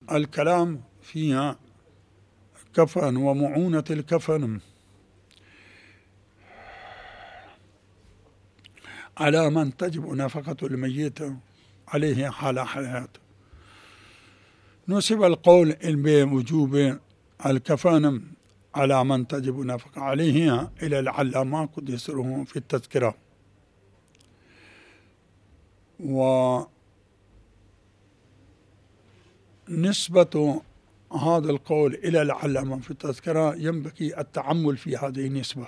الكلام فيها كفن ومعونة الكفن على من تجب نفقة الميت عليه حال حياته. نسب القول بوجوب الكفن على من تجب نفقة عليه إلى العلامة قدس سره في التذكرة، ونسبة هذا القول إلى العلامة في التذكرة ينبغي التعمل في هذه النسبة،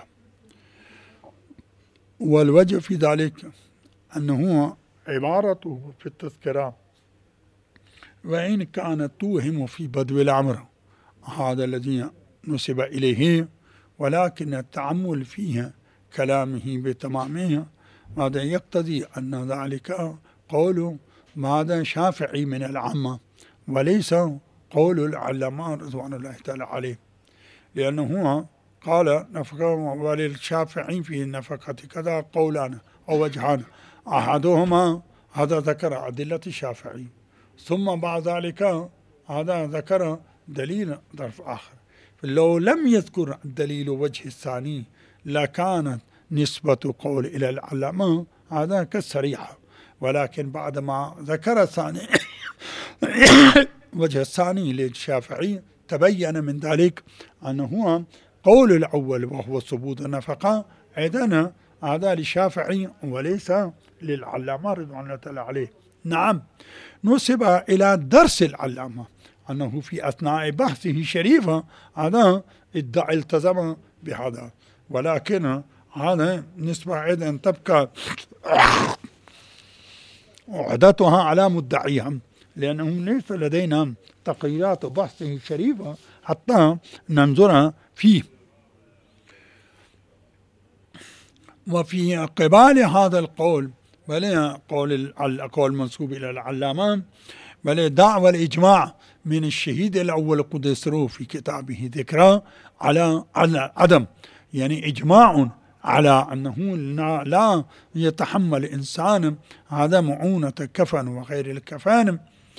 والوجه في ذلك أنه عبارته في التذكرة وإن كانت توهم في بدو الأمر هذا الذي نسب إليه، ولكن التعمل فيها كلامه بتمامه ماذا يقتضي أن ذلك قول ماذا شافعي من العامة وليس قول العلماء رضوان الله تعالى عليه، لأنه قال نفقه وللشافعي في النفقة كذا قولان أو وجهان، أحدهما هذا ذكر أدلة الشافعي، ثم بعد ذلك هذا ذكر دليل طرف آخر. لو لم يذكر الدليل وجه الثاني لكانت نسبة قول إلى العلماء هذا كالسريعة، ولكن بعدما ذكر الثاني وجه الثاني للشافعي تبين من ذلك أنه قول الأول وهو ثبوت النفقة أيضا هذا للشافعي وليس للعلامة رضوان الله تعالى عليه. نعم نسب إلى درس العلامة أنه في أثناء بحثه شريفة هذا ادعى التزم بهذا، ولكن هذا نسبة أيضا تبقى عدتها على مدعيها، لأنه ليس لدينا تقريرات بحثه الشريفة حتى ننظر فيه. وفي قبال هذا القول بل قول منسوب إلى العلامة بل دعوى الإجماع من الشهيد الأول قدس سره في كتابه ذكرى على عدم، يعني إجماع على أنه لا يتحمل إنسان هذا معونة كفن وغير الكفن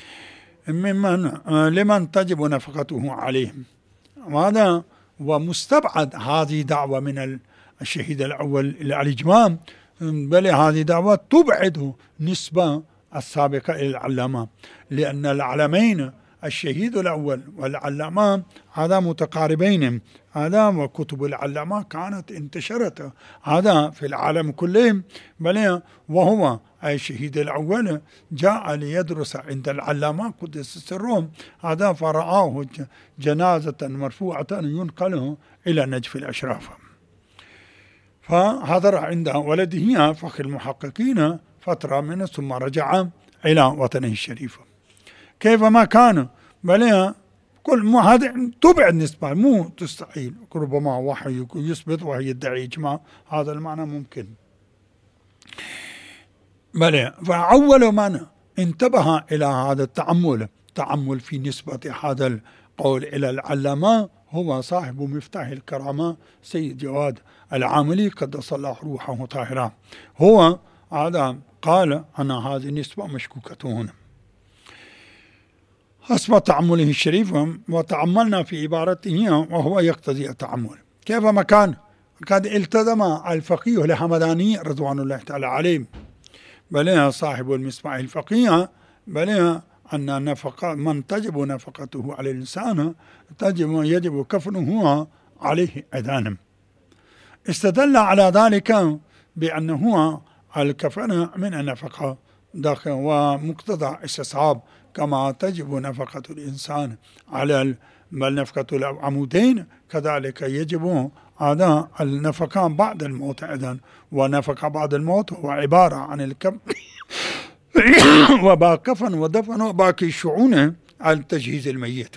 لمن تجب نفقته عليهم. وهذا ومستبعد هذه دعوة من الشهيد الأول إلى الإجماع، بل هذه دعوة تبعد نسبة السابقة إلى العلامة، لأن العلمين الشهيد الأول والعلامة هذا متقاربين، هذا وكتب العلامة كانت انتشرت هذا في العالم كله، بل وهو الشهيد الأول جاء ليدرس عند العلامة قدس سرهم هذا فرآه جنازة مرفوعة ينقله إلى نجف الأشراف، فحضر عند ولده فخر المحققين فترة منه ثم رجع إلى وطنه الشريف كيفما كان، بل كل ما هذا تبعد نسبة مو تستحيل، ربما وحي يثبت وهي يدعي إجماع هذا المعنى ممكن. بل فأول من انتبه إلى هذا التعمل في نسبة هذا القول إلى العلامة هو صاحب مفتاح الكرامة سيد جواد العاملي قدس الله روحه طاهرة، هو هذا قال أن هذه النسبة مشكوكة هنا حسب تعمله الشريف، وتعملنا في عبارته وهو يقتضي التعمل كيفما كان. قد التزم الفقيه الحمداني رضوان الله تعالى عليه بل صاحب المصباح الفقيه بل أن نفقة من تجب نفقته على الإنسان يجب كفنه عليه أذانا، استدل على ذلك بأنه الكفن من النفقة داخل ومقتضى استصحاب كما تجب نفقة الإنسان على نفقة العمودين كذلك يجب هذا النفقان بعد الموت أيضا، ونفقة بعد الموت هو عبارة عن الكفن وكفن ودفن وباقي الشؤون على تجهيز الميت.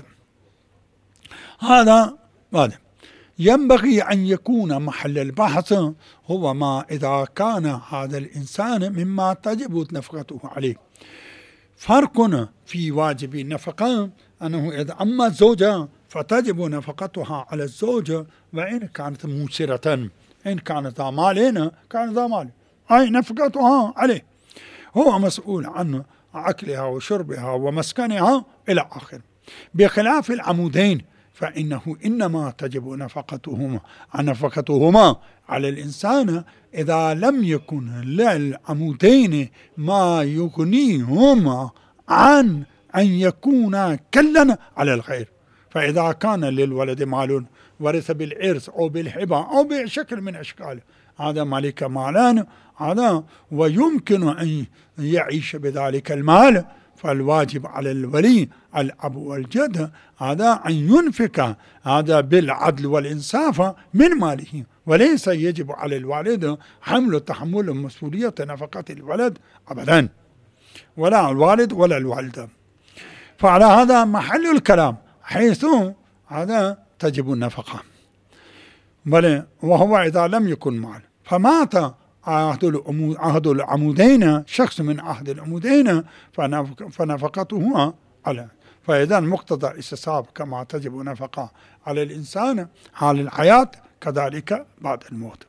هذا ينبغي أن يكون محل البحث هو ما إذا كان هذا الإنسان مما تجب نفقته عليه. فرق في واجب النفقة أنه إذا أما الزوجة فتجب نفقتها على الزوجة وإن كانت موسرة، إن كانت مالين كانت مال أي نفقتها عليه، هو مسؤول عن أكلها وشربها ومسكنها إلى آخر. بخلاف العمودين فإنه إنما تجب نفقتهما على الإنسان إذا لم يكن للعمودين ما يغنيهما عن أن يكونا كلا على الغير. فإذا كان للولد مال ورث بالإرث أو بالهبة أو بشكل من أشكاله، هذا مالك مالان هذا ويمكن أن يعيش بذلك المال، فالواجب على الولي الأب والجد هذا أن ينفق هذا بالعدل والإنصاف من ماله، وليس يجب على الوالد تحمل مسؤولية نفقة الولد أبدا، ولا الوالد ولا الوالدة. فعلى هذا محل الكلام، حيث هذا تجب النفقة، بل وهو إذا لم يكن مال. فمات عهد العمودين، شخص من عهد العمودين، فنفقته على. فإذا مقتضى الاستصحاب كما تجب نفقة على الإنسان حال الحياة كذلك بعد الموت.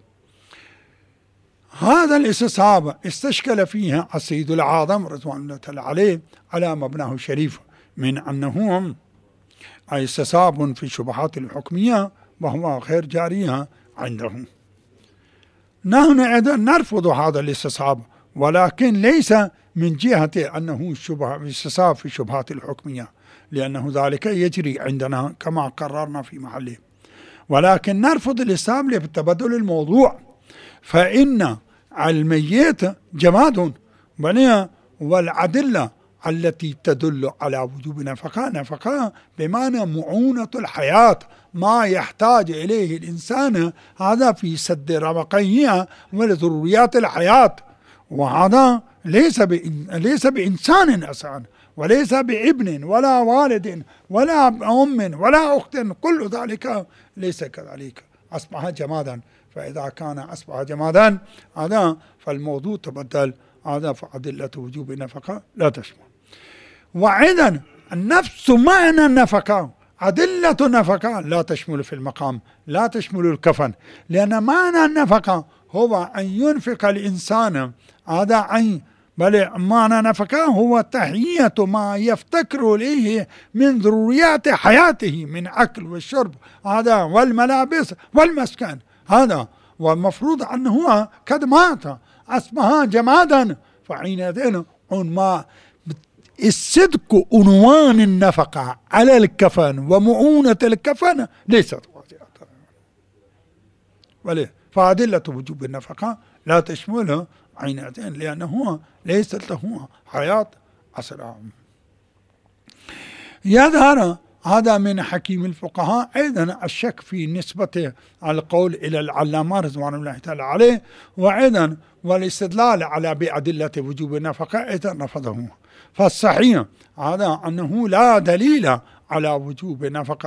هذا الاستصحاب استشكل فيها السيد الأعظم رضوان الله تعالى عليه على مبناه الشريف من أنه استصحاب في الشبهات الحكمية وهو غير جارية عنده. نحن أيضا نرفض هذا الاستصحاب، ولكن ليس من جهة أنه استصحاب في الشبهات الحكمية، لأنه ذلك يجري عندنا كما قررنا في محله، ولكن نرفض الاستصحاب لتبدل الموضوع. فإن الميت جماد، والأدلة التي تدل على وجوب نفقة بمعنى معونة الحياة، ما يحتاج إليه الإنسان هذا في سد رمقيه ولضروريات الحياة، وهذا ليس بإنسان أصلا، وليس بابن ولا والد ولا أم ولا أخت، كل ذلك ليس كذلك، أصبح جمادا. فإذا كان أصبح جمادا هذا فالموضوع تبدل، هذا فأدلة وجوب النفقة لا تشمل. وأيضا نفس معنى النفقة أدلة النفقة لا تشمل في المقام، لا تشمل الكفن، لأن معنى النفقة هو أن ينفق الإنسان هذا بل معنى نفقة هو تهيئة ما يفتقر إليه من ضروريات حياته من أكل والشرب هذا والملابس والمسكن هذا، والمفروض أنه قد مات أصبح جمادا. فحينئذ ما الصدق عنوان النفقة على الكفن ومعونة الكفن ليست واضحة، فأدلة وجوب النفقة لا تشمله عينتين، لأنه ليست له حياة أسرع. يظهر هذا من حكيم الفقهاء أيضا الشك في نسبة القول إلى العلامة رضوان الله تعالى عليه، وأيضا والاستدلال على بأدلة وجوب النفقة أيضا رفضه. فالصحيح هذا أنه لا دليل على وجوب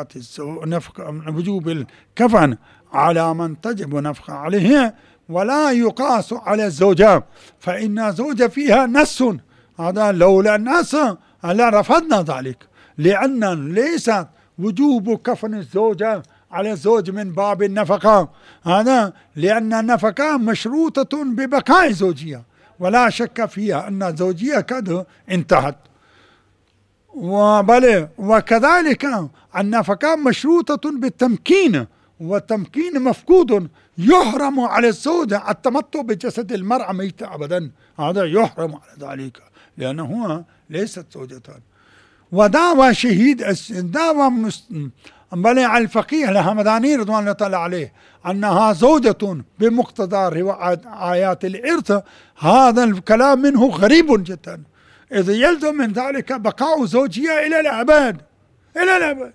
وجوب الكفن على من تجب نفقة عليه، ولا يقاس على الزوجة، فإن الزوجة فيها نص، هذا لولا النص لرفضنا ذلك، لأن ليس وجوب كفن الزوجة على الزوج من باب النفقة، هذا لأن النفقة مشروطة ببقاء زوجية، ولا شك فيها أن الزوجية قد انتهت. وكذلك النفقة مشروطة بالتمكين، والتمكين مفقود، يحرم على الزوجة التمتع بجسد المرأة ميتة أبدا، هذا يحرم على ذلك لأنه ليست زوجتان. ودعوى شهيد دعوى الفقيه الحمداني رضوان الله تعالى عليه أنها زوجة بمقتضى آيات الإرث، هذا الكلام منه غريب جدا، إذ يلزم من ذلك بقاء زوجية إلى الأبد إلى الأبد.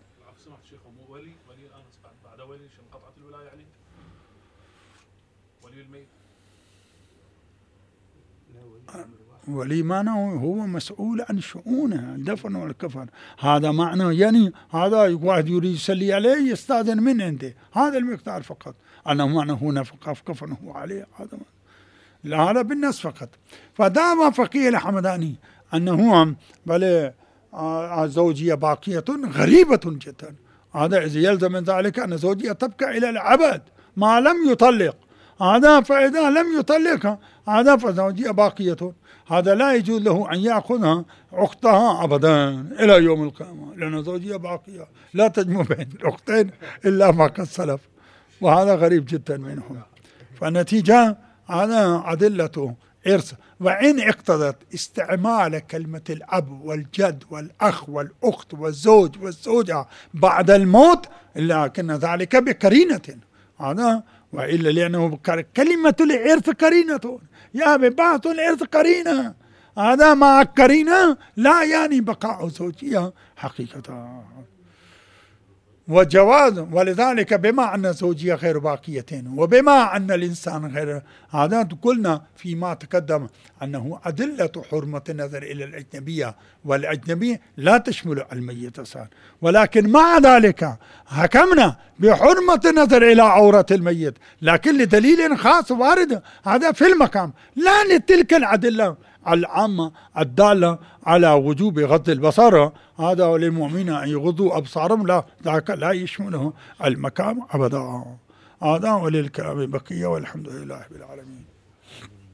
ولي معناه هو مسؤول عن شؤونه الدفن والكفن، هذا معنى يعني هذا واحد يريد يصلي عليه يستأذن من عنده، هذا المقدار فقط، أنه معناه نفقه في كفنه عليه، هذا لا، هذا بالنص فقط. فدعوى فقيه الحمداني أنه بل الزوجية باقية غريبة جدا، هذا إذا يلزم من ذلك أن الزوجية تبقى إلى الأبد ما لم يطلق، هذا فإذا لم يطلقها هذا فزوجية باقية، هذا لا يجوز له أن يأخذها أختها أبدا إلى يوم القيامة، لأن زوجية باقية لا تجمع بين الأختين إلا ما قد سلف، وهذا غريب جدا منهم. فالنتيجة هذا أدلة إرث. وإن اقتضت استعمال كلمة الأب والجد والأخ والأخت والزوج والزوجة بعد الموت، لكن ذلك بقرينة، هذا وإلا لأنه كلمة الإرث قرينة، يا ببعض الإرث قرينة، هذا مع قرينة لا يعني بقاء زوجية حقيقة وجواز. ولذلك بما أن الزوجية غير باقية وبما أن الإنسان غير، هذا قلنا فيما تقدم أنه أدلة حرمة النظر إلى الأجنبية والأجنبي لا تشمل الميت أصلا، ولكن مع ذلك حكمنا بحرمة النظر إلى عورة الميت، لكن لدليل خاص وارد هذا في المقام، لا لتلك الأدلة العامة الدالة على وجوب غض البصر، هذا للمؤمنين أن يغضوا أبصارهم، لا ذاك لا يشمله المقام أبدا. هذا وللكلام بقية، والحمد لله رب العالمين.